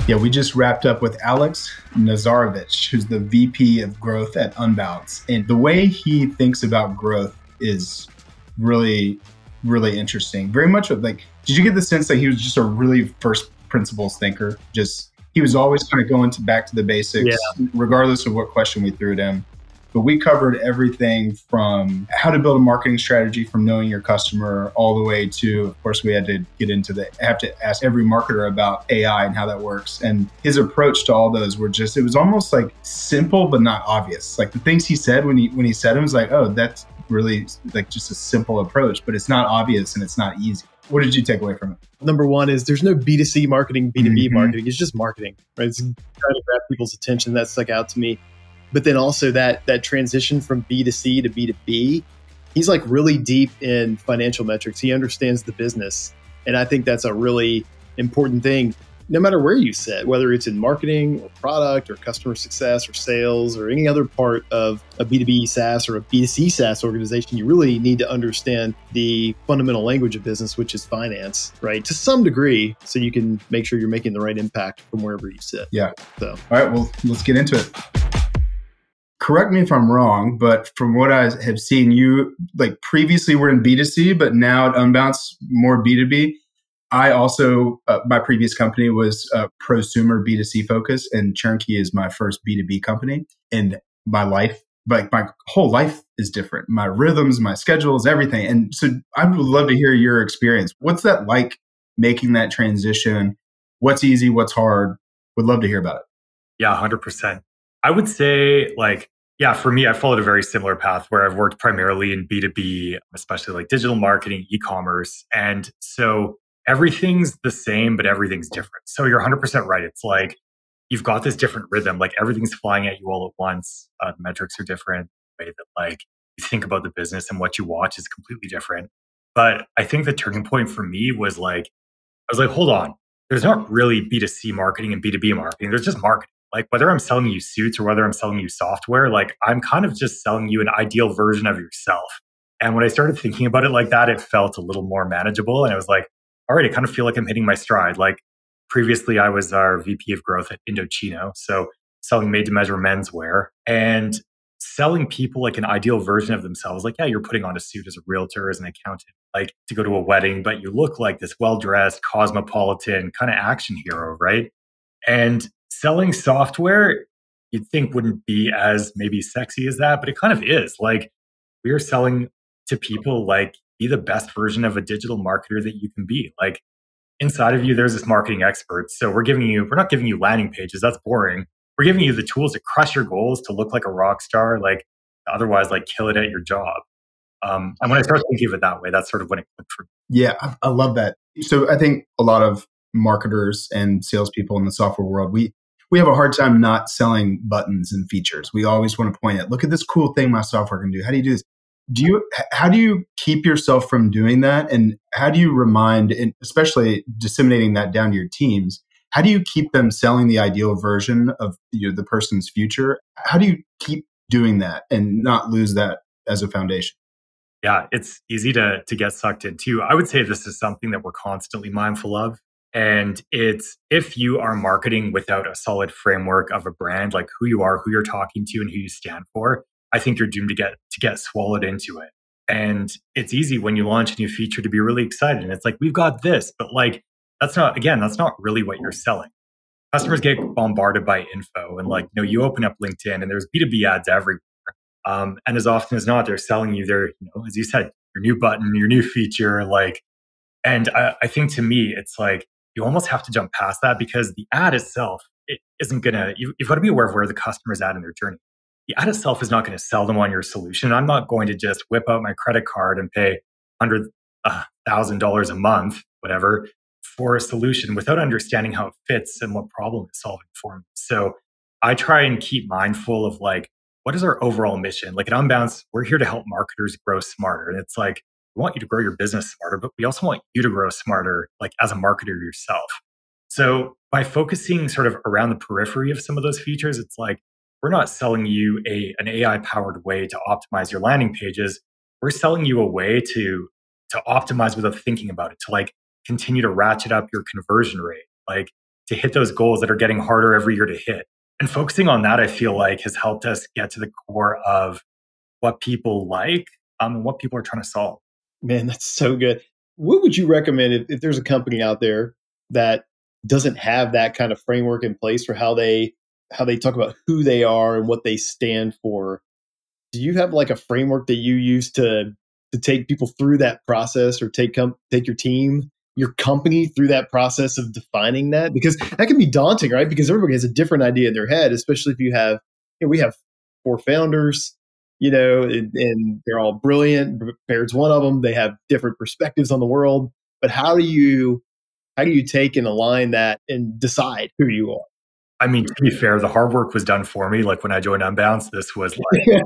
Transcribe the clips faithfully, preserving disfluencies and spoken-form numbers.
Yeah, we just wrapped up with Alex Nazarovich, who's the V P of growth at Unbounce. And the way he thinks about growth is really, really interesting. Very much of like, did you get the sense that he was just a really first principles thinker? Just, he was always kind of going to back to the basics, Yeah. regardless of what question we threw at him. But we covered everything from how to build a marketing strategy from knowing your customer all the way to, of course, we had to get into the, have to ask every marketer about A I and how that works. And his approach to all those were just, it was almost like simple, but not obvious. Like the things he said when he, when he said them was like, oh, that's really like just a simple approach, but it's not obvious and it's not easy. What did you take away from it? Number one is there's no B two C marketing, B two B Mhm. marketing. It's just marketing, right? It's trying to grab people's attention. That stuck out to me. But then also that that transition from B two C to B two B, he's like really deep in financial metrics. He understands the business. And I think that's a really important thing, no matter where you sit, whether it's in marketing or product or customer success or sales or any other part of a B two B SaaS or a B two C SaaS organization, you really need to understand the fundamental language of business, which is finance, right? To some degree, so you can make sure you're making the right impact from wherever you sit. Yeah. So, all right, well, let's get into it. Correct me if I'm wrong, but from what I have seen, you like previously were in B two C, but now at Unbounce, more B two B. I also, uh, my previous company was uh, prosumer B two C focus, and Turnkey is my first B two B company. And my life, like my whole life is different. My rhythms, my schedules, everything. And so I would love to hear your experience. What's that like making that transition? What's easy? What's hard? Would love to hear about it. Yeah, one hundred percent. I would say like, yeah, for me, I followed a very similar path where I've worked primarily in B two B, especially like digital marketing, e-commerce. And so everything's the same, but everything's different. So you're one hundred percent right. It's like you've got this different rhythm, like everything's flying at you all at once. Uh, the metrics are different. The way that like you think about the business and what you watch is completely different. But I think the turning point for me was like, I was like, hold on, there's not really B two C marketing and B two B marketing. There's just marketing. Like whether I'm selling you suits or whether I'm selling you software, like I'm kind of just selling you an ideal version of yourself. And when I started thinking about it like that, it felt a little more manageable. And I was like, all right, I kind of feel like I'm hitting my stride. Like previously I was our V P of growth at Indochino. So selling made to measure menswear and selling people like an ideal version of themselves. Like, yeah, you're putting on a suit as a realtor, as an accountant, like to go to a wedding, but you look like this well-dressed, cosmopolitan kind of action hero, right? And selling software, you'd think wouldn't be as maybe sexy as that, but it kind of is. Like we are selling to people like be the best version of a digital marketer that you can be. Like inside of you, there's this marketing expert. So we're giving you, we're not giving you landing pages. That's boring. We're giving you the tools to crush your goals, to look like a rock star, like otherwise like kill it at your job. Um, and when I start thinking of it that way, that's sort of when it clicked for me. Yeah, I, I love that. So I think a lot of marketers and salespeople in the software world, we we have a hard time not selling buttons and features. We always want to point at, look at this cool thing my software can do. How do you do this? Do you how do you keep yourself from doing that? And how do you remind, and especially disseminating that down to your teams, how do you keep them selling the ideal version of you know, the person's future? How do you keep doing that and not lose that as a foundation? Yeah, it's easy to to get sucked into. I would say this is something that we're constantly mindful of. And it's if you are marketing without a solid framework of a brand, like who you are, who you're talking to, and who you stand for, I think you're doomed to get to get swallowed into it. And it's easy when you launch a new feature to be really excited. And it's like, we've got this, but like that's not, again, that's not really what you're selling. Customers get bombarded by info and like, you know, you open up LinkedIn and there's B two B ads everywhere. Um, and as often as not, they're selling you their, you know, as you said, your new button, your new feature, like, and I, I think to me, it's like, you almost have to jump past that because the ad itself, it isn't going to, you, you've got to be aware of where the customer is at in their journey. The ad itself is not going to sell them on your solution. I'm not going to just whip out my credit card and pay one hundred thousand dollars a month, whatever, for a solution without understanding how it fits and what problem it's solving for me. So I try and keep mindful of like, what is our overall mission? Like at Unbounce, we're here to help marketers grow smarter. And it's like, we want you to grow your business smarter, but we also want you to grow smarter, like as a marketer yourself. So by focusing sort of around the periphery of some of those features, it's like, we're not selling you a an A I powered way to optimize your landing pages. We're selling you a way to, to optimize without thinking about it, to like continue to ratchet up your conversion rate. Like to hit those goals that are getting harder every year to hit. And focusing on that, I feel like has helped us get to the core of what people like um, and what people are trying to solve. Man, that's so good. What would you recommend if, if there's a company out there that doesn't have that kind of framework in place for how they how they talk about who they are and what they stand for? Do you have like a framework that you use to to take people through that process, or take com- take your team, your company through that process of defining that? Because that can be daunting, right? Because everybody has a different idea in their head, especially if you have, you know, we have four founders, you know, and, and they're all brilliant. Baird's one of them. They have different perspectives on the world. But how do you how do you take and align that and decide who you are? I mean, to be fair, the hard work was done for me. Like when I joined Unbounce, this was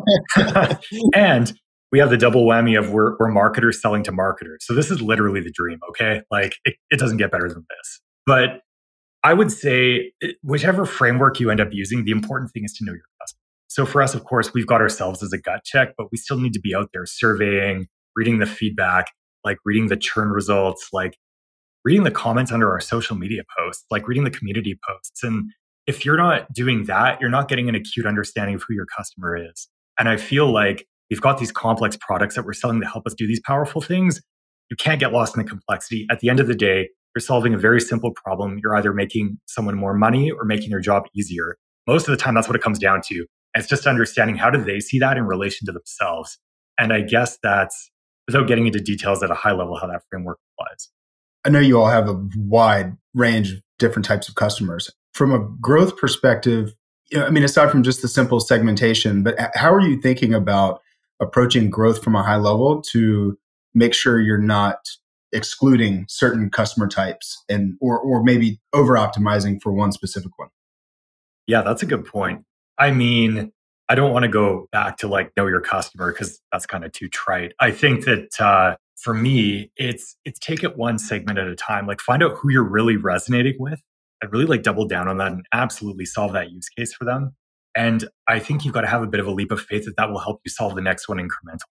like, and we have the double whammy of we're, we're marketers selling to marketers. So this is literally the dream. Okay. Like it, it doesn't get better than this. But I would say whichever framework you end up using, the important thing is to know your customer. So for us, of course, we've got ourselves as a gut check, but we still need to be out there surveying, reading the feedback, like reading the churn results, like reading the comments under our social media posts, like reading the community posts. And if you're not doing that, you're not getting an acute understanding of who your customer is. And I feel like we've got these complex products that we're selling to help us do these powerful things. You can't get lost in the complexity. At the end of the day, you're solving a very simple problem. You're either making someone more money or making their job easier. Most of the time, that's what it comes down to. It's just understanding how do they see that in relation to themselves. And I guess that's, without getting into details at a high level, how that framework applies. I know you all have a wide range of different types of customers. From a growth perspective, you know, I mean, aside from just the simple segmentation, but how are you thinking about approaching growth from a high level to make sure you're not excluding certain customer types and or or maybe over optimizing for one specific one? Yeah, that's a good point. I mean, I don't want to go back to like know your customer because that's kind of too trite. I think that uh, for me, it's it's take it one segment at a time. Like find out who you're really resonating with. I'd really like double down on that and absolutely solve that use case for them. And I think you've got to have a bit of a leap of faith that that will help you solve the next one incrementally.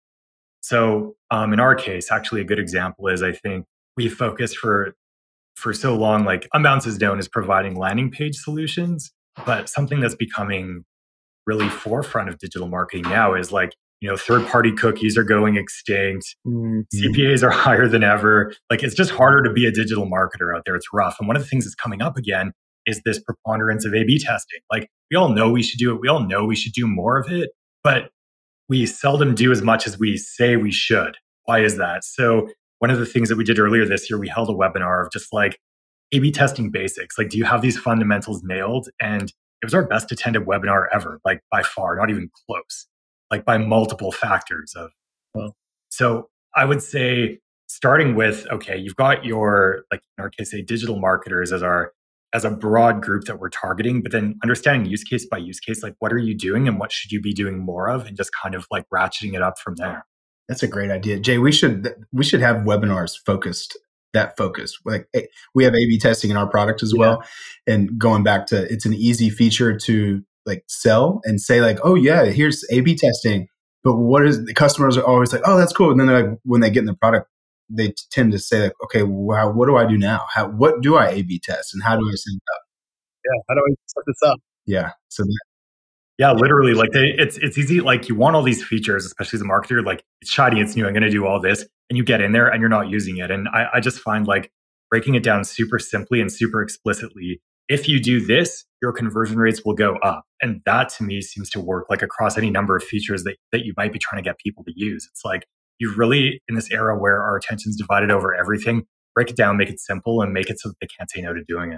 So um, in our case, actually a good example is I think we focused for for so long, like Unbounce is known as providing landing page solutions, but something that's becoming really forefront of digital marketing now is like, you know, third-party cookies are going extinct. Mm-hmm. C P As are higher than ever. Like it's just harder to be a digital marketer out there. It's rough. And one of the things that's coming up again is this preponderance of A B testing. Like we all know we should do it. We all know we should do more of it, but we seldom do as much as we say we should. Why is that? So one of the things that we did earlier this year, we held a webinar of just like A B testing basics. Like, do you have these fundamentals nailed? And it was our best attended webinar ever, like by far, not even close. Like by multiple factors of. Well, so I would say starting with, okay, you've got your, like in our case, say digital marketers as our, as a broad group that we're targeting, but then understanding use case by use case, like what are you doing and what should you be doing more of? And just kind of like ratcheting it up from there. That's a great idea. Jay, we should, we should have webinars focused, that focused. Like we have A B testing in our product as well. Yeah. And going back to, it's an easy feature to like sell and say like, oh yeah, here's A B testing. But what is the customers are always like, oh, that's cool. And then they're like, when they get in the product, they tend to say like, okay, wow, what do I do now? How, what do I A B test and how do I set it up? Yeah. How do I set this up? Yeah. So that, yeah, literally like they, it's, it's easy. Like you want all these features, especially as a marketer, like it's shiny, it's new. I'm going to do all this and you get in there and you're not using it. And I, I just find like breaking it down super simply and super explicitly. If you do this, your conversion rates will go up. And that to me seems to work like across any number of features that, that you might be trying to get people to use. It's like you really, in this era where our attention's divided over everything, break it down, make it simple and make it so that they can't say no to doing it.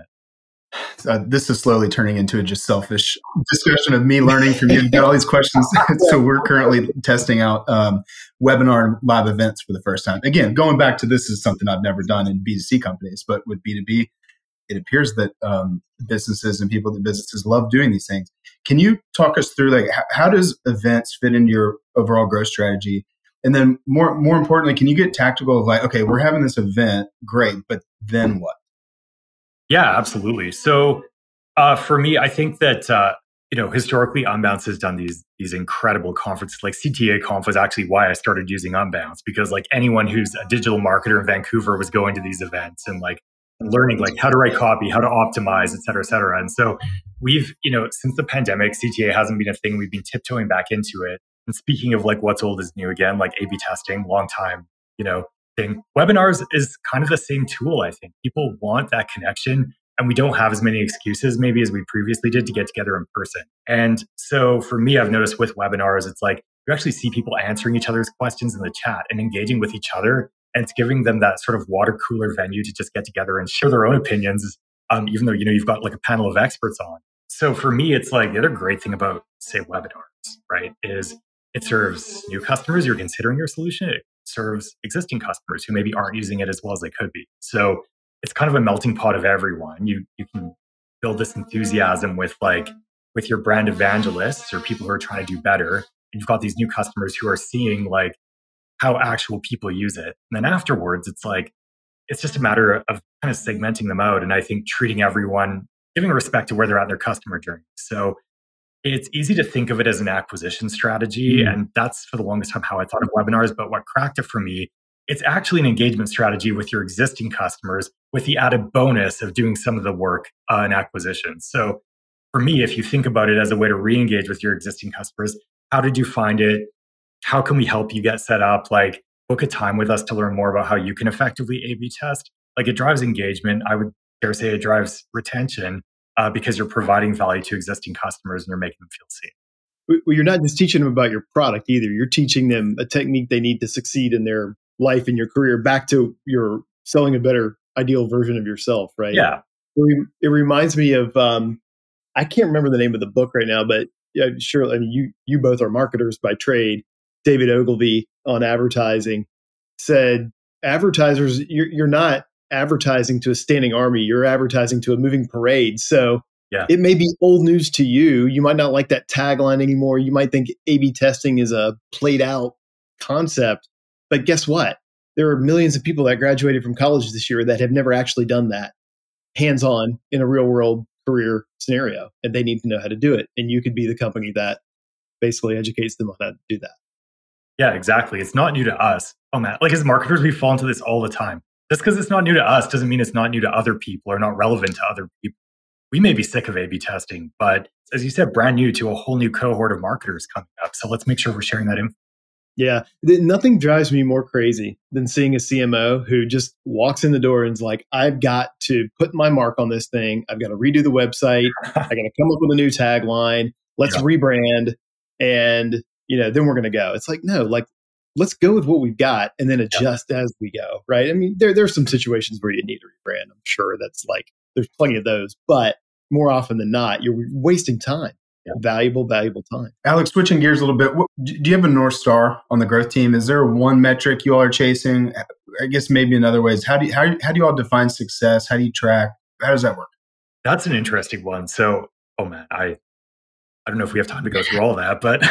Uh, this is slowly turning into a just selfish discussion of me learning from you. You've got all these questions. So we're currently testing out um, webinar and live events for the first time. Again, going back to this is something I've never done in B two C companies, but with B two B, it appears that um, businesses and people that businesses love doing these things. Can you talk us through like how, how does events fit into your overall growth strategy? And then more more importantly, can you get tactical of like, okay, we're having this event, great, but then what? Yeah, absolutely. So uh, for me, I think that uh, you know historically, Unbounce has done these these incredible conferences. Like C T A Conf was actually why I started using Unbounce because like anyone who's a digital marketer in Vancouver was going to these events and like and learning like how to write copy, how to optimize, et cetera, et cetera. And so we've, you know, since the pandemic, C T A hasn't been a thing. We've been tiptoeing back into it. And speaking of like what's old is new again, like A B testing, long time, you know, thing. Webinars is kind of the same tool, I think. People want that connection, and we don't have as many excuses maybe as we previously did to get together in person. And so for me, I've noticed with webinars, it's like you actually see people answering each other's questions in the chat and engaging with each other. And it's giving them that sort of water cooler venue to just get together and share their own opinions, um, even though, you know, you've got like a panel of experts on. So for me, it's like the other great thing about, say, webinars, right, is it serves new customers who are considering your solution. It serves existing customers who maybe aren't using it as well as they could be. So it's kind of a melting pot of everyone. You you can build this enthusiasm with like with your brand evangelists or people who are trying to do better. And you've got these new customers who are seeing like how actual people use it. And then afterwards, it's like, it's just a matter of kind of segmenting them out. And I think treating everyone, giving respect to where they're at in their customer journey. So it's easy to think of it as an acquisition strategy. Mm. And that's for the longest time how I thought of webinars. But what cracked it for me, it's actually an engagement strategy with your existing customers with the added bonus of doing some of the work uh, in acquisition. So for me, if you think about it as a way to re-engage with your existing customers, how did you find it? How can we help you get set up? Like book a time with us to learn more about how you can effectively A B test. Like it drives engagement. I would dare say it drives retention uh, because you're providing value to existing customers and you're making them feel seen. Well, you're not just teaching them about your product either. You're teaching them a technique they need to succeed in their life and your career, back to your selling a better ideal version of yourself, right? Yeah. It, it reminds me of, um, I can't remember the name of the book right now, but yeah, sure. I mean, you, you both are marketers by trade. David Ogilvy on advertising said, advertisers, you're, you're not advertising to a standing army. You're advertising to a moving parade. So yeah. It may be old news to you. You might not like that tagline anymore. You might think A B testing is a played out concept. But guess what? There are millions of people that graduated from college this year that have never actually done that hands-on in a real world career scenario. And they need to know how to do it. And you could be the company that basically educates them on how to do that. Yeah, exactly. It's not new to us. Oh man, like as marketers, we fall into this all the time. Just because it's not new to us doesn't mean it's not new to other people or not relevant to other people. We may be sick of A B testing, but as you said, brand new to a whole new cohort of marketers coming up. So let's make sure we're sharing that info. Yeah, nothing drives me more crazy than seeing a C M O who just walks in the door and is like, I've got to put my mark on this thing. I've got to redo the website. I got to come up with a new tagline. Let's yeah. rebrand. And, you know, then we're going to go. It's like, no, like, let's go with what we've got and then adjust yeah. as we go. Right. I mean, there, there's some situations where you need to rebrand. I'm sure that's like, there's plenty of those, but more often than not, you're wasting time. Yeah. Valuable, valuable time. Alex, switching gears a little bit, what, do you have a North Star on the growth team? Is there one metric you all are chasing? I guess maybe in other ways, how do you, how, how do you all define success? How do you track? How does that work? That's an interesting one. So, oh man, I I don't know if we have time to go through all that, but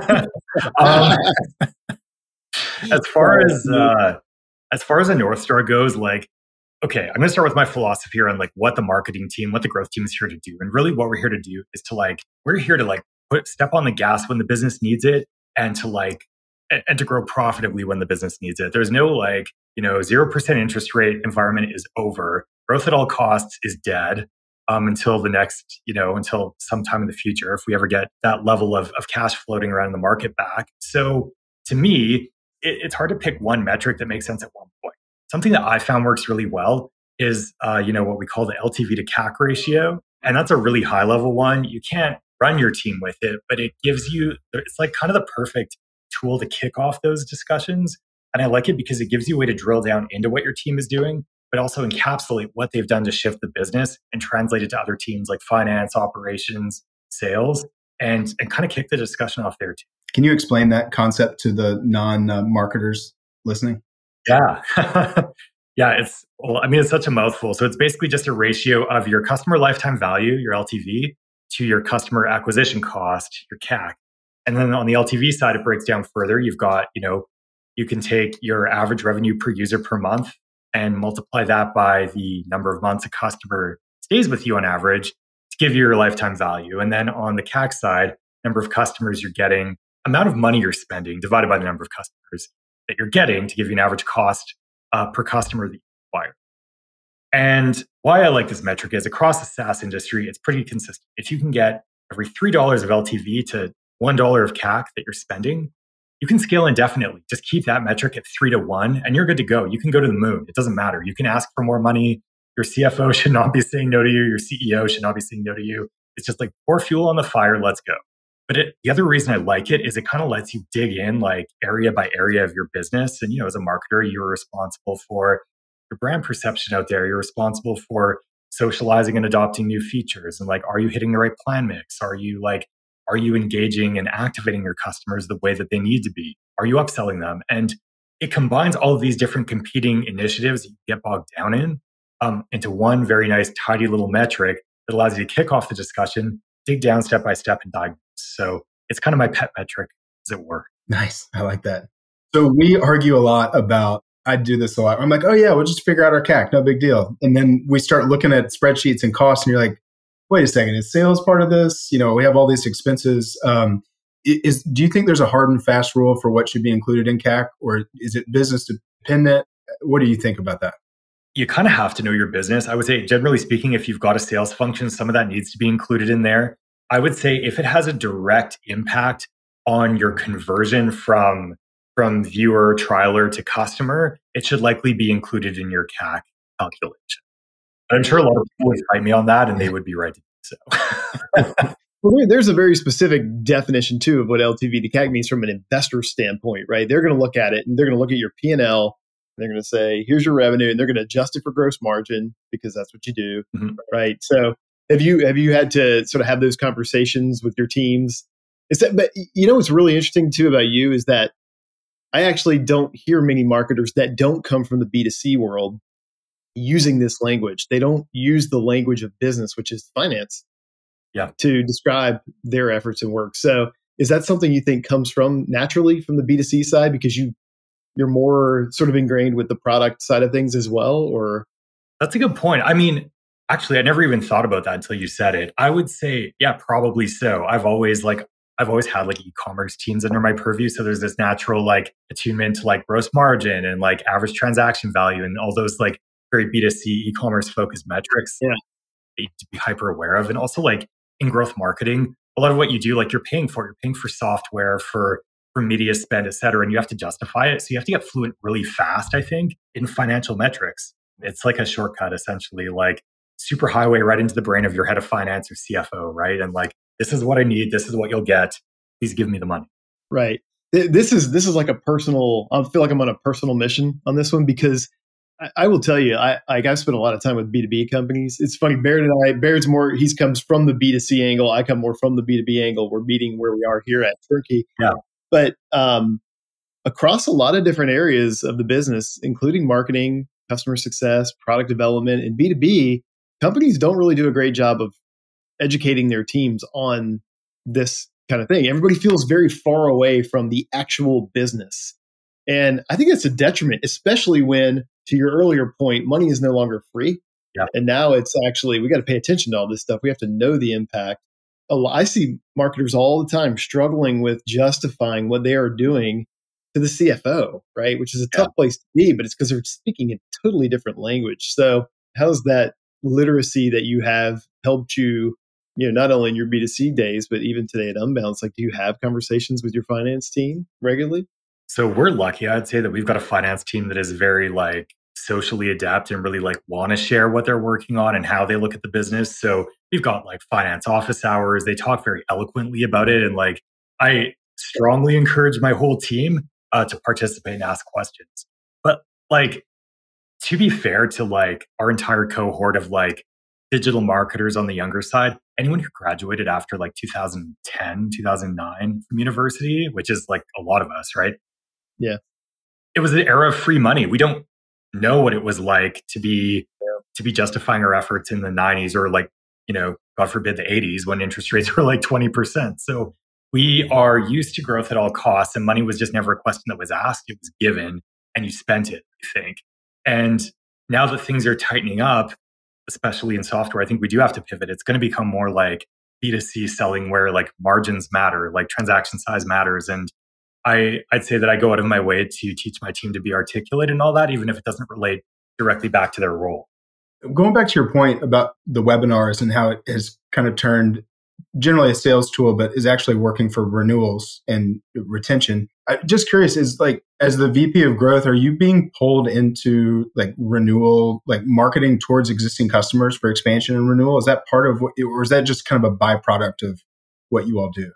um, as far as uh, as far as a North Star goes, like, okay, I'm going to start with my philosophy on like what the marketing team, what the growth team is here to do. And really what we're here to do is to like, we're here to like put step on the gas when the business needs it and to like, and, and to grow profitably when the business needs it. There's no like, you know, zero percent interest rate environment is over. Growth at all costs is dead um, until the next, you know, until sometime in the future, if we ever get that level of, of cash floating around in the market back. So to me, it, it's hard to pick one metric that makes sense at one point. Something that I found works really well is, uh, you know, what we call the L T V to C A C ratio. And that's a really high level one. You can't run your team with it, but it gives you, it's like kind of the perfect tool to kick off those discussions. And I like it because it gives you a way to drill down into what your team is doing, but also encapsulate what they've done to shift the business and translate it to other teams like finance, operations, sales, and, and kind of kick the discussion off there too. Can you explain that concept to the non-marketers listening? Yeah. yeah. It's, well, I mean, it's such a mouthful. So it's basically just a ratio of your customer lifetime value, your L T V, to your customer acquisition cost, your C A C. And then on the L T V side, it breaks down further. You've got, you know, you can take your average revenue per user per month and multiply that by the number of months a customer stays with you on average to give you your lifetime value. And then on the C A C side, number of customers you're getting, amount of money you're spending divided by the number of customers that you're getting to give you an average cost uh, per customer that you acquire. And why I like this metric is across the SaaS industry, it's pretty consistent. If you can get every three dollars of L T V to one dollar of C A C that you're spending, you can scale indefinitely. Just keep that metric at three to one and you're good to go. You can go to the moon. It doesn't matter. You can ask for more money. Your C F O should not be saying no to you. Your C E O should not be saying no to you. It's just like pour fuel on the fire. Let's go. But it, the other reason I like it is it kind of lets you dig in like area by area of your business. And, you know, as a marketer, you're responsible for your brand perception out there. You're responsible for socializing and adopting new features. And like, are you hitting the right plan mix? Are you like, are you engaging and activating your customers the way that they need to be? Are you upselling them? And it combines all of these different competing initiatives that you get bogged down in um, into one very nice, tidy little metric that allows you to kick off the discussion, dig down step by step and diagnose. So it's kind of my pet metric, as it were. Nice. I like that. So we argue a lot about, I do this a lot. I'm like, oh yeah, we'll just figure out our C A C. No big deal. And then we start looking at spreadsheets and costs and you're like, wait a second, is sales part of this? You know, we have all these expenses. Um, is do you think there's a hard and fast rule for what should be included in C A C, or is it business dependent? What do you think about that? You kind of have to know your business. I would say, generally speaking, if you've got a sales function, some of that needs to be included in there. I would say if it has a direct impact on your conversion from, from viewer, trialer to customer, it should likely be included in your C A C calculation. I'm sure a lot of people would fight me on that, and they would be right to do so. Well, there, there's a very specific definition, too, of what L T V to C A C means from an investor standpoint, right? They're going to look at it, and they're going to look at your P and L, and they're going to say, here's your revenue, and they're going to adjust it for gross margin, because that's what you do, mm-hmm. right? So have you have you had to sort of have those conversations with your teams? Is that, but you know what's really interesting, too, about you is that I actually don't hear many marketers that don't come from the B two C world using this language. They don't use the language of business, which is finance, yeah, to describe their efforts and work. So is that something you think comes from naturally from the B two C side because you, you're more sort of ingrained with the product side of things as well? Or that's a good point. I mean, actually, I never even thought about that until you said it. I would say, yeah, probably so. I've always like, I've always had like e-commerce teams under my purview. So there's this natural like attunement to like gross margin and like average transaction value and all those like very B two C e-commerce focused metrics yeah. that you need to be hyper aware of. And also like in growth marketing, a lot of what you do, like you're paying for, you're paying for software, for, for media spend, et cetera. And you have to justify it. So you have to get fluent really fast, I think, in financial metrics. It's like a shortcut, essentially, like super highway right into the brain of your head of finance or C F O, right? And like, this is what I need. This is what you'll get. Please give me the money. Right. This is, this is like a personal, I feel like I'm on a personal mission on this one because I will tell you, I, I I've spent a lot of time with B two B companies. It's funny, Baird and I, Baird's more, he comes from the B two C angle. I come more from the B two B angle. We're meeting where we are here at Turnkey. Yeah. But um, across a lot of different areas of the business, including marketing, customer success, product development, and B two B, companies don't really do a great job of educating their teams on this kind of thing. Everybody feels very far away from the actual business. And I think that's a detriment, especially when, to your earlier point, money is no longer free. Yeah. And now it's actually, we got to pay attention to all this stuff. We have to know the impact. I see marketers all the time struggling with justifying what they are doing to the C F O, right? Which is a tough yeah. place to be, but it's because they're speaking a totally different language. So how's that literacy that you have helped you, you know, not only in your B two C days, but even today at Unbounce? Like, do you have conversations with your finance team regularly? So we're lucky, I'd say, that we've got a finance team that is very like socially adept and really like want to share what they're working on and how they look at the business. So we've got like finance office hours. They talk very eloquently about it. And like, I strongly encourage my whole team uh, to participate and ask questions. But like, to be fair to like our entire cohort of like digital marketers on the younger side, anyone who graduated after like two thousand ten, two thousand nine from university, which is like a lot of us, right? Yeah. It was the era of free money. We don't know what it was like to be to be justifying our efforts in the nineties or like, you know, God forbid the eighties when interest rates were like twenty percent. So we are used to growth at all costs, and money was just never a question that was asked. It was given and you spent it, I think. And now that things are tightening up, especially in software, I think we do have to pivot. It's going to become more like B two C selling where like margins matter, like transaction size matters. And I, I'd say that I go out of my way to teach my team to be articulate and all that, even if it doesn't relate directly back to their role. Going back to your point about the webinars and how it has kind of turned generally a sales tool, but is actually working for renewals and retention. I'm just curious, is like, as the V P of growth, are you being pulled into like renewal, like marketing towards existing customers for expansion and renewal? Is that part of what, or is that just kind of a byproduct of what you all do?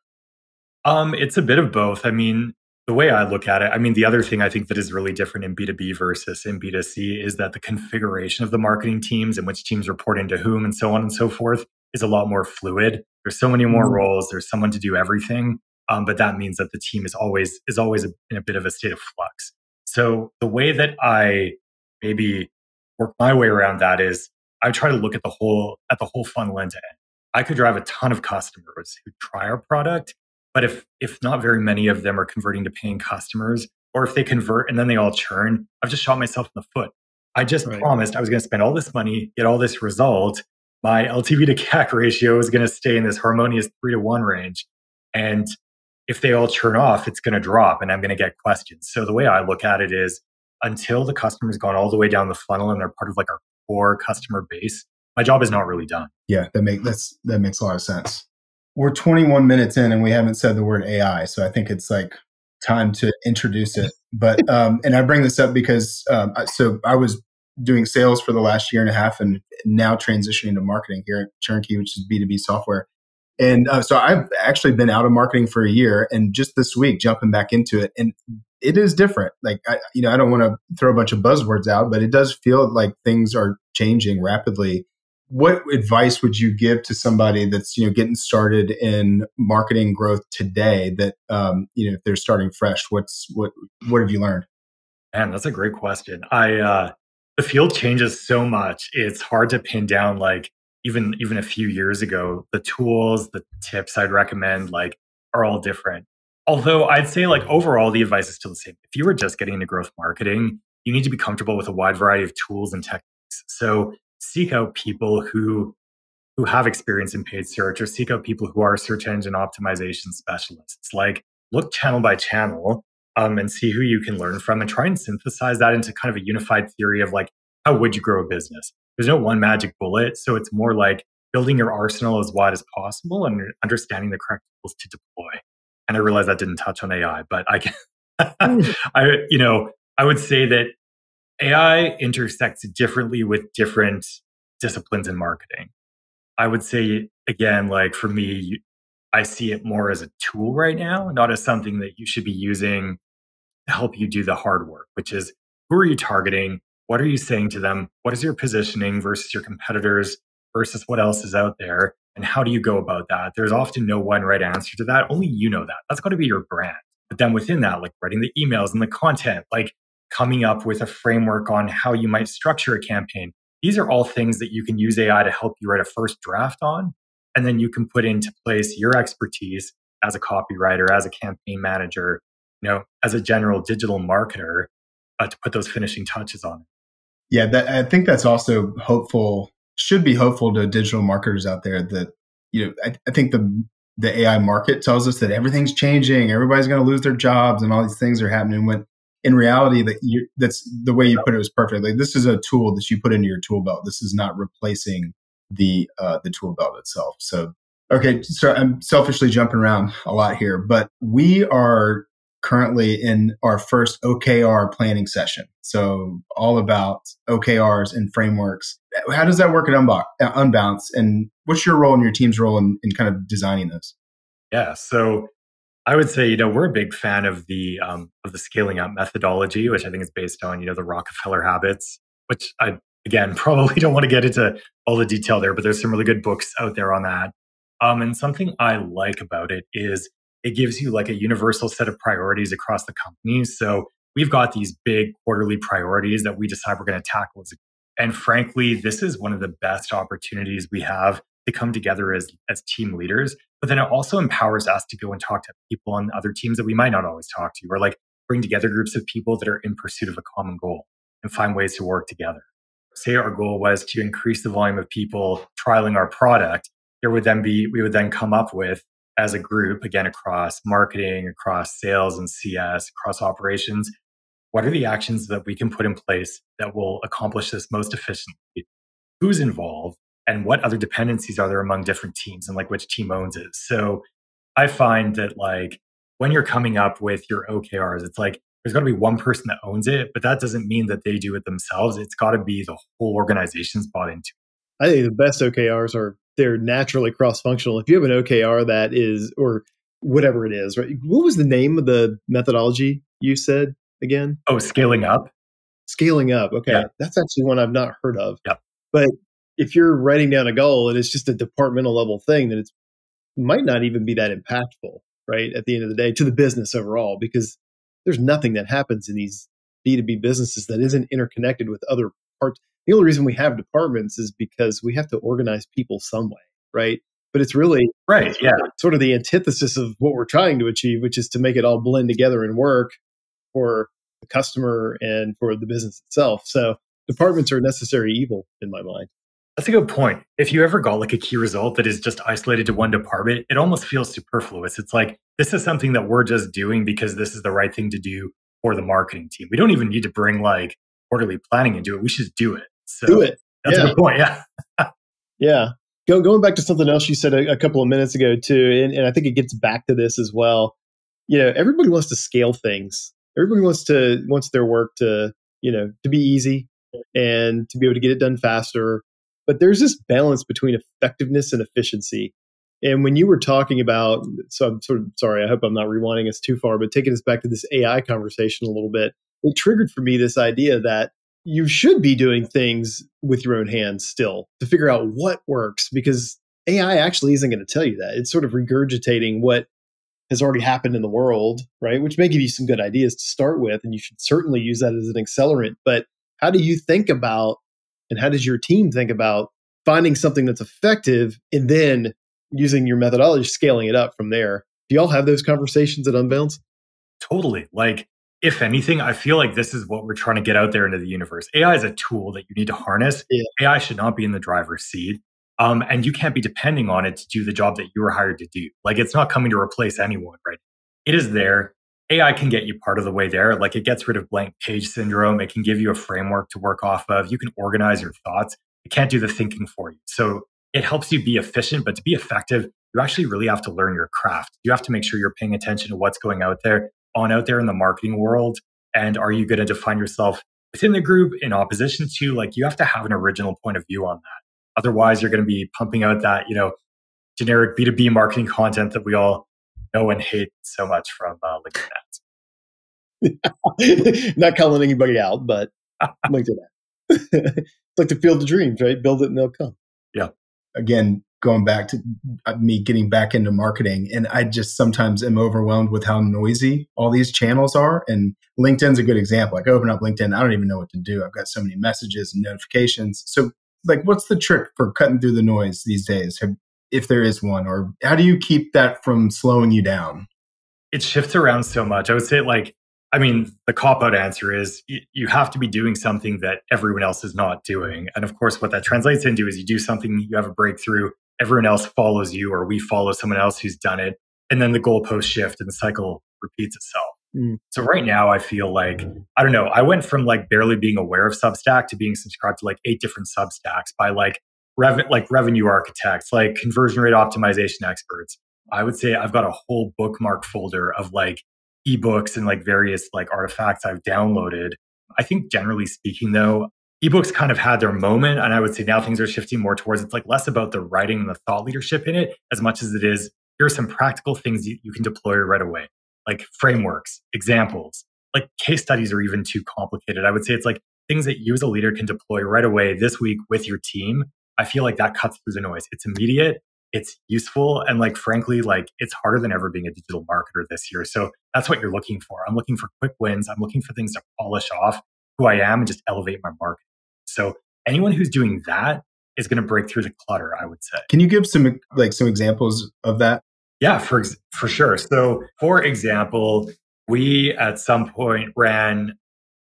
Um, it's a bit of both. I mean, the way I look at it, I mean, the other thing I think that is really different in B two B versus in B two C is that the configuration of the marketing teams and which teams report into whom and so on and so forth is a lot more fluid. There's so many more roles. There's someone to do everything. Um, but that means that the team is always is always a, in a bit of a state of flux. So the way that I maybe work my way around that is I try to look at the whole at the whole funnel end to end. I could drive a ton of customers who try our product, but if if not very many of them are converting to paying customers, or if they convert and then they all churn, I've just shot myself in the foot. I just right. promised I was going to spend all this money, get all this result. My L T V to C A C ratio is going to stay in this harmonious three to one range. And if they all churn off, it's going to drop and I'm going to get questions. So the way I look at it is until the customer's gone all the way down the funnel and they're part of like our core customer base, my job is not really done. Yeah, that make that's that makes a lot of sense. We're twenty-one minutes in and we haven't said the word A I. So I think it's like time to introduce it. But, um, and I bring this up because, um, so I was doing sales for the last year and a half and now transitioning to marketing here at Turnkey, which is B two B software. And uh, so I've actually been out of marketing for a year and just this week jumping back into it. And it is different. Like, I, you know, I don't want to throw a bunch of buzzwords out, but it does feel like things are changing rapidly. What advice would you give to somebody that's, you know, getting started in marketing growth today that, um, you know, if they're starting fresh, what's, what, what have you learned? Man, that's a great question. I, uh, the field changes so much. It's hard to pin down, like even, even a few years ago, the tools, the tips I'd recommend, like are all different. Although I'd say like overall, the advice is still the same. If you were just getting into growth marketing, you need to be comfortable with a wide variety of tools and techniques. So seek out people who who have experience in paid search, or seek out people who are search engine optimization specialists. Like look channel by channel um, and see who you can learn from and try and synthesize that into kind of a unified theory of like, how would you grow a business? There's no one magic bullet. So it's more like building your arsenal as wide as possible and understanding the correct tools to deploy. And I realize that didn't touch on A I, but I can, I, you know, I would say that A I intersects differently with different disciplines in marketing. I would say, again, like for me, I see it more as a tool right now, not as something that you should be using to help you do the hard work, which is who are you targeting? What are you saying to them? What is your positioning versus your competitors versus what else is out there? And how do you go about that? There's often no one right answer to that. Only you know that. That's got to be your brand. But then within that, like writing the emails and the content, like coming up with a framework on how you might structure a campaign. These are all things that you can use A I to help you write a first draft on. And then you can put into place your expertise as a copywriter, as a campaign manager, you know, as a general digital marketer uh, to put those finishing touches on it. Yeah, that, I think that's also hopeful, should be hopeful to digital marketers out there that, you know, I, I think the the A I market tells us that everything's changing, everybody's going to lose their jobs and all these things are happening when in reality, that you, that's the way you put it was perfect. Like this is a tool that you put into your tool belt. This is not replacing the uh, the tool belt itself. So, okay, so I'm selfishly jumping around a lot here, but we are currently in our first O K R planning session. So all about O K Rs and frameworks. How does that work at Unbo- uh, Unbounce? And what's your role and your team's role in, in kind of designing this? Yeah, so I would say, you know, we're a big fan of the um, of the scaling up methodology, which I think is based on, you know, the Rockefeller habits, which I, again, probably don't want to get into all the detail there, but there's some really good books out there on that. Um, and something I like about it is it gives you like a universal set of priorities across the company. So we've got these big quarterly priorities that we decide we're going to tackle. And frankly, this is one of the best opportunities we have to come together as, as team leaders. But then it also empowers us to go and talk to people on other teams that we might not always talk to, or like bring together groups of people that are in pursuit of a common goal and find ways to work together. Say our goal was to increase the volume of people trialing our product. There would then be, we would then come up with as a group, again, across marketing, across sales and C S, across operations, what are the actions that we can put in place that will accomplish this most efficiently? who's involved and what other dependencies are there among different teams and like which team owns it. So I find that like when you're coming up with your O K Rs, it's like there's got to be one person that owns it, but that doesn't mean that they do it themselves. It's got to be the whole organization's bought into it. I think the best O K Rs are they're naturally cross-functional. If you have an O K R that is, or whatever it is, right? What was the name of the methodology you said again? Oh, scaling up. Scaling up. Okay. Yeah. That's actually one I've not heard of. Yep. But if you're writing down a goal and it's just a departmental level thing, then it's, it might not even be that impactful, right? At the end of the day, to the business overall, because there's nothing that happens in these B two B businesses that isn't interconnected with other parts. The only reason we have departments is because we have to organize people some way, right? But it's really right, yeah, sort of the antithesis of what we're trying to achieve, which is to make it all blend together and work for the customer and for the business itself. So departments are a necessary evil in my mind. That's a good point. If you ever got like a key result that is just isolated to one department, it almost feels superfluous. It's like, this is something that we're just doing because this is the right thing to do for the marketing team. We don't even need to bring like quarterly planning into it. We should do it. So do it. That's yeah. a good point. Yeah. yeah. Go, going back to something else you said a, a couple of minutes ago too, and, and I think it gets back to this as well. You know, everybody wants to scale things. Everybody wants to wants their work to, you know, to be easy and to be able to get it done faster. But there's this balance between effectiveness and efficiency. And when you were talking about, so I'm sort of sorry, I hope I'm not rewinding us too far, but taking us back to this A I conversation a little bit, it triggered for me this idea that you should be doing things with your own hands still to figure out what works, because A I actually isn't going to tell you that. It's sort of regurgitating what has already happened in the world, right? Which may give you some good ideas to start with, and you should certainly use that as an accelerant. But how do you think about, and how does your team think about finding something that's effective and then using your methodology, scaling it up from there? Do y'all have those conversations at Unbounce? Totally. Like, if anything, I feel like this is what we're trying to get out there into the universe. A I is a tool that you need to harness. Yeah. A I should not be in the driver's seat. Um, and you can't be depending on it to do the job that you were hired to do. Like, it's not coming to replace anyone, right? It is there. A I can get you part of the way there. Like, it gets rid of blank page syndrome. It can give you a framework to work off of. You can organize your thoughts. It can't do the thinking for you. So it helps you be efficient, but to be effective, you actually really have to learn your craft. You have to make sure you're paying attention to what's going out there, on out there in the marketing world. And are you going to define yourself within the group, in opposition to? Like, you have to have an original point of view on that. Otherwise, you're going to be pumping out that, you know, generic B two B marketing content that we all know and hate so much from uh, LinkedIn ads. Not calling anybody out, but LinkedIn ads. It's like the field of dreams, right? Build it and they'll come. Yeah. Again, going back to me getting back into marketing, and I just sometimes am overwhelmed with how noisy all these channels are. And LinkedIn's a good example. Like, I open up LinkedIn, I don't even know what to do. I've got so many messages and notifications. So, like, what's the trick for cutting through the noise these days, if there is one? Or how do you keep that from slowing you down? It shifts around so much. I would say, like, I mean, the cop-out answer is you, you have to be doing something that everyone else is not doing. And of course, what that translates into is you do something, you have a breakthrough, everyone else follows you, or we follow someone else who's done it. And then the goalposts shift and the cycle repeats itself. Mm. So right now, I feel like, I don't know, I went from like barely being aware of Substack to being subscribed to like eight different Substacks by like, rev- like revenue architects, like conversion rate optimization experts. I would say I've got a whole bookmark folder of like ebooks and like various like artifacts I've downloaded. I think generally speaking though, ebooks kind of had their moment. And I would say now things are shifting more towards, it's like less about the writing and the thought leadership in it, as much as it is, here are some practical things you, you can deploy right away. Like frameworks, examples, like case studies are even too complicated. I would say it's like things that you as a leader can deploy right away this week with your team. I feel like that cuts through the noise. It's immediate, it's useful, and like frankly, like it's harder than ever being a digital marketer this year. So that's what you're looking for. I'm looking for quick wins. I'm looking for things to polish off who I am and just elevate my marketing. So anyone who's doing that is going to break through the clutter, I would say. Can you give some like some examples of that? Yeah, for for sure. So, for example, we at some point ran,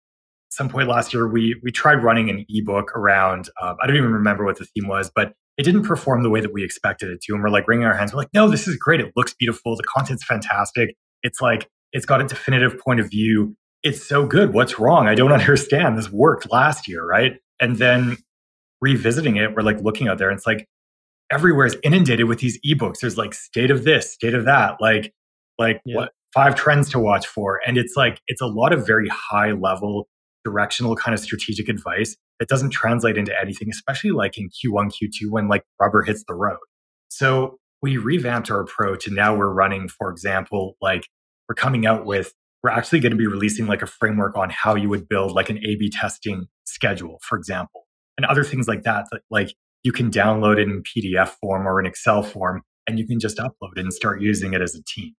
some point last year, we we tried running an ebook around. Um, I don't even remember what the theme was, but it didn't perform the way that we expected it to. And we're like wringing our hands. We're like, no, this is great. It looks beautiful. The content's fantastic. It's like it's got a definitive point of view. It's so good. What's wrong? I don't understand. This worked last year, right? And then revisiting it, we're like looking out there and it's like everywhere is inundated with these ebooks. There's like state of this, state of that, like, like yeah. what five trends to watch for. And it's like, it's a lot of very high level directional kind of strategic advice that doesn't translate into anything, especially like in Q one, Q two, when like rubber hits the road. So we revamped our approach and now we're running, for example, like we're coming out with, we're actually going to be releasing like a framework on how you would build like an A B testing schedule, for example, and other things like that, that like you can download it in P D F form or an Excel form, and you can just upload it and start using it as a team.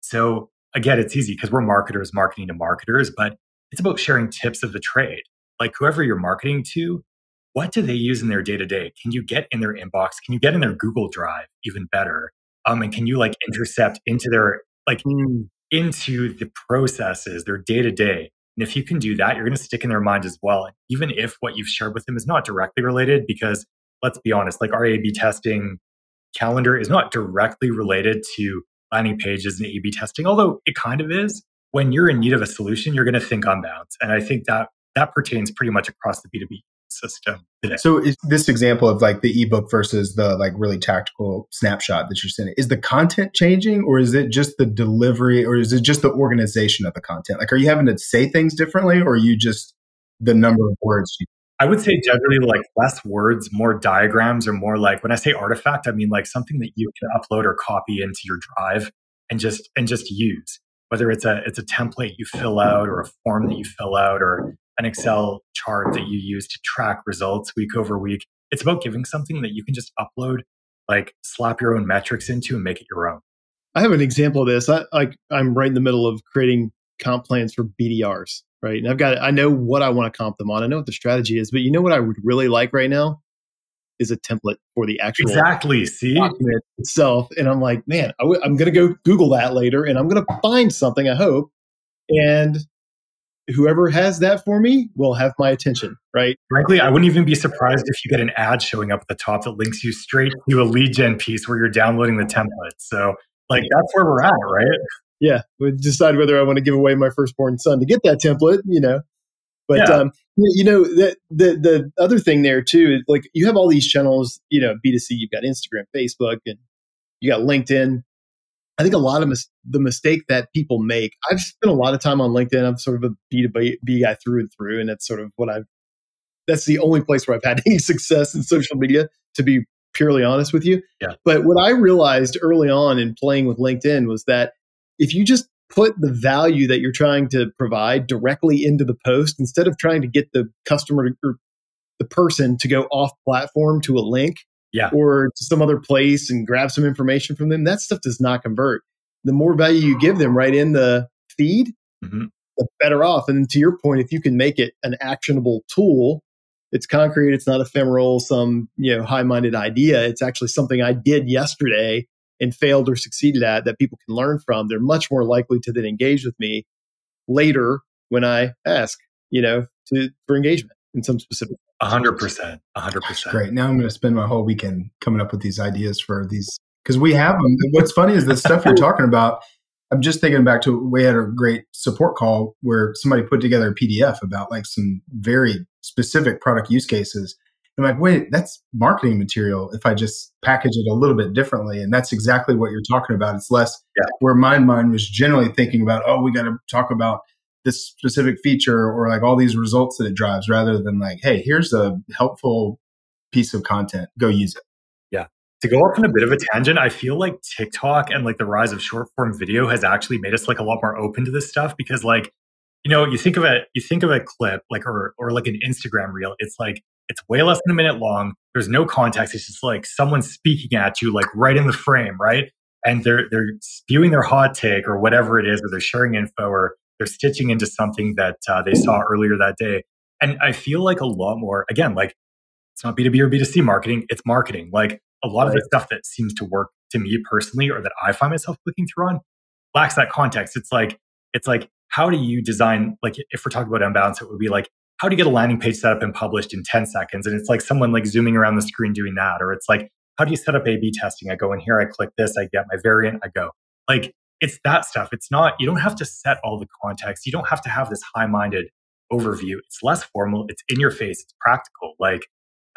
So again, it's easy because we're marketers marketing to marketers, but it's about sharing tips of the trade. Like whoever you're marketing to, what do they use in their day-to-day? Can you get in their inbox? Can you get in their Google Drive even better? Um, and can you like intercept into their, like mm. into the processes, their day-to-day? And if you can do that, you're going to stick in their mind as well. And even if what you've shared with them is not directly related, because let's be honest, like our A B testing calendar is not directly related to landing pages and A B testing, although it kind of is. When you're in need of a solution, you're going to think Unbounce. And I think that that pertains pretty much across the B two B system today. So is this example of like the ebook versus the like really tactical snapshot that you're sending, is the content changing or is it just the delivery or is it just the organization of the content? Like, are you having to say things differently or are you just the number of words? You- I would say generally like less words, more diagrams, or more like, when I say artifact, I mean like something that you can upload or copy into your drive and just and just use. Whether it's a it's a template you fill out or a form that you fill out or an Excel chart that you use to track results week over week. It's about giving something that you can just upload, like slap your own metrics into and make it your own. I have an example of this. I, I, I'm right in the middle of creating comp plans for B D Rs, right? And I've got, I know what I want to comp them on. I know what the strategy is, but you know what I would really like right now is a template for the actual exactly see document itself. And I'm like, man, I w- I'm going to go Google that later and I'm going to find something, I hope. And whoever has that for me will have my attention, right? Frankly, I wouldn't even be surprised if you get an ad showing up at the top that links you straight to a lead gen piece where you're downloading the template. So like that's where we're at, right? Yeah. We decide whether I want to give away my firstborn son to get that template, you know. But, yeah. um, you know, the, the the other thing there too, is like you have all these channels, you know, B two C, you've got Instagram, Facebook, and you got LinkedIn. I think a lot of mis- the mistake that people make, I've spent a lot of time on LinkedIn. I'm sort of a B two B guy through and through. And that's sort of what I've, that's the only place where I've had any success in social media, to be purely honest with you. Yeah. But what I realized early on in playing with LinkedIn was that if you just put the value that you're trying to provide directly into the post, instead of trying to get the customer or the person to go off platform to a link, yeah. or to some other place and grab some information from them, that stuff does not convert. The more value you give them right in the feed, mm-hmm. the better off. And to your point, if you can make it an actionable tool, it's concrete, it's not ephemeral, some, you know, high-minded idea. It's actually something I did yesterday and failed or succeeded at that people can learn from. They're much more likely to then engage with me later when I ask, you know, to for engagement in some specific. A hundred percent, a hundred percent. Great. Now I'm going to spend my whole weekend coming up with these ideas for these, because we have them. What's funny is the stuff you're talking about. I'm just thinking back to, we had a great support call where somebody put together a P D F about like some very specific product use cases. I'm like, wait, that's marketing material if I just package it a little bit differently. And that's exactly what you're talking about. It's less yeah. where my mind was generally thinking about, oh, we got to talk about this specific feature or like all these results that it drives, rather than like, hey, here's a helpful piece of content. Go use it. Yeah. To go off on a bit of a tangent, I feel like TikTok and like the rise of short form video has actually made us like a lot more open to this stuff, because like, you know, you think of it, you think of a clip like, or, or like an Instagram reel. It's like, it's way less than a minute long. There's no context. It's just like someone speaking at you, like right in the frame, right? And they're they're spewing their hot take or whatever it is, or they're sharing info, or they're stitching into something that uh, they saw earlier that day. And I feel like a lot more, again, like it's not B two B or B two C marketing, it's marketing. Like a lot right. of the stuff that seems to work to me personally, or that I find myself clicking through on, lacks that context. It's like, it's like, how do you design, like if we're talking about Unbounce, it would be like, how to get a landing page set up and published in ten seconds. And it's like someone like zooming around the screen doing that. Or it's like, how do you set up A B testing? I go in here, I click this, I get my variant, I go. Like, it's that stuff. It's not, you don't have to set all the context. You don't have to have this high-minded overview. It's less formal. It's in your face. It's practical. Like,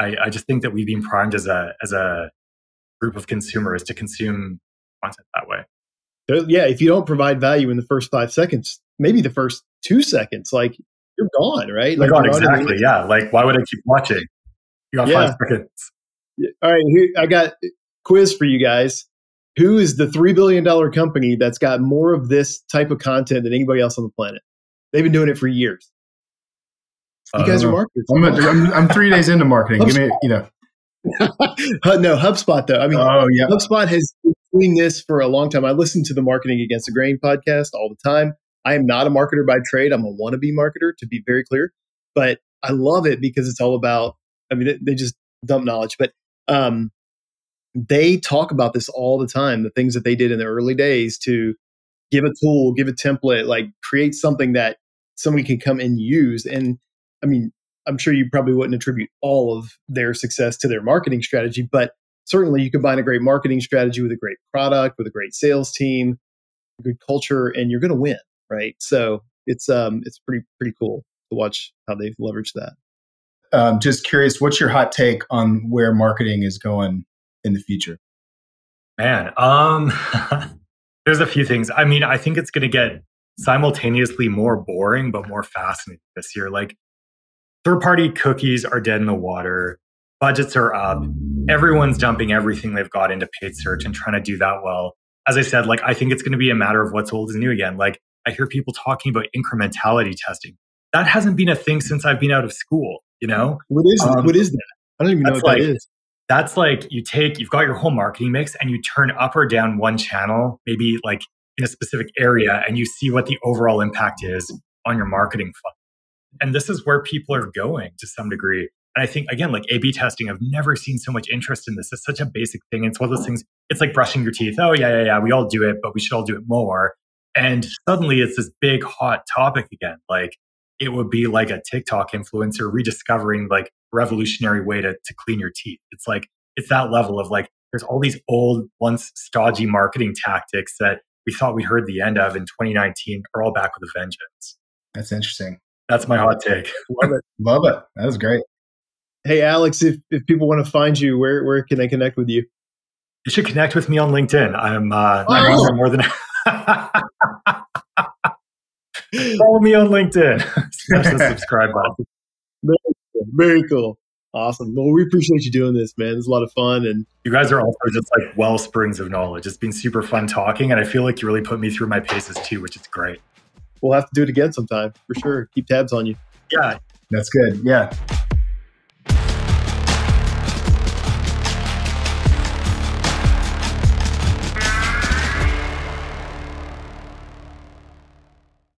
I, I just think that we've been primed as a as a group of consumers to consume content that way. So, yeah, if you don't provide value in the first five seconds, maybe the first two seconds, like you're gone, right? Like, you're gone, exactly. Yeah. Like, why would I keep watching? You got yeah. five seconds. All right, here I got a quiz for you guys. Who is the three billion dollars company that's got more of this type of content than anybody else on the planet? They've been doing it for years. You guys are marketers. I'm, a, I'm, I'm three days into marketing. Give me, you know. No, HubSpot though. I mean, oh, yeah. HubSpot has been doing this for a long time. I listen to the Marketing Against the Grain podcast all the time. I am not a marketer by trade. I'm a wannabe marketer, to be very clear. But I love it because it's all about, I mean, they, they just dump knowledge. But um, they talk about this all the time, the things that they did in the early days to give a tool, give a template, like create something that somebody can come and use. And I mean, I'm sure you probably wouldn't attribute all of their success to their marketing strategy, but certainly you combine a great marketing strategy with a great product, with a great sales team, a good culture, and you're going to win, right? So it's um it's pretty pretty cool to watch how they've leveraged that. Um, just curious, what's your hot take on where marketing is going in the future? Man, um, there's a few things. I mean, I think it's going to get simultaneously more boring, but more fascinating this year. Like, third-party cookies are dead in the water. Budgets are up. Everyone's dumping everything they've got into paid search and trying to do that well. As I said, like, I think it's going to be a matter of what's old is new again. Like, I hear people talking about incrementality testing. That hasn't been a thing since I've been out of school, you know? What is um, what is that? I don't even know what like, that is. That's like you take, you've got your whole marketing mix and you turn up or down one channel, maybe like in a specific area, and you see what the overall impact is on your marketing fund. And this is where people are going to some degree. And I think, again, like A B testing, I've never seen so much interest in this. It's such a basic thing. It's one of those things, it's like brushing your teeth. Oh, yeah, yeah, yeah, we all do it, but we should all do it more. And suddenly it's this big hot topic again. Like, it would be like a TikTok influencer rediscovering like a revolutionary way to, to clean your teeth. It's like, it's that level of like, there's all these old, once stodgy marketing tactics that we thought we heard the end of in twenty nineteen are all back with a vengeance. That's interesting. That's my hot take. Love it. Love it. That was great. Hey, Alex, if, if people want to find you, where where can they connect with you? You should connect with me on LinkedIn. I'm uh, oh. more than follow me on LinkedIn. Smash the subscribe button. Very cool. Very cool. Awesome. Well, we appreciate you doing this, man. It's a lot of fun, and you guys are also just like well springs of knowledge. It's been super fun talking, and I feel like you really put me through my paces too, which is great. We'll have to do it again sometime for sure. Keep tabs on you. Yeah. That's good. Yeah.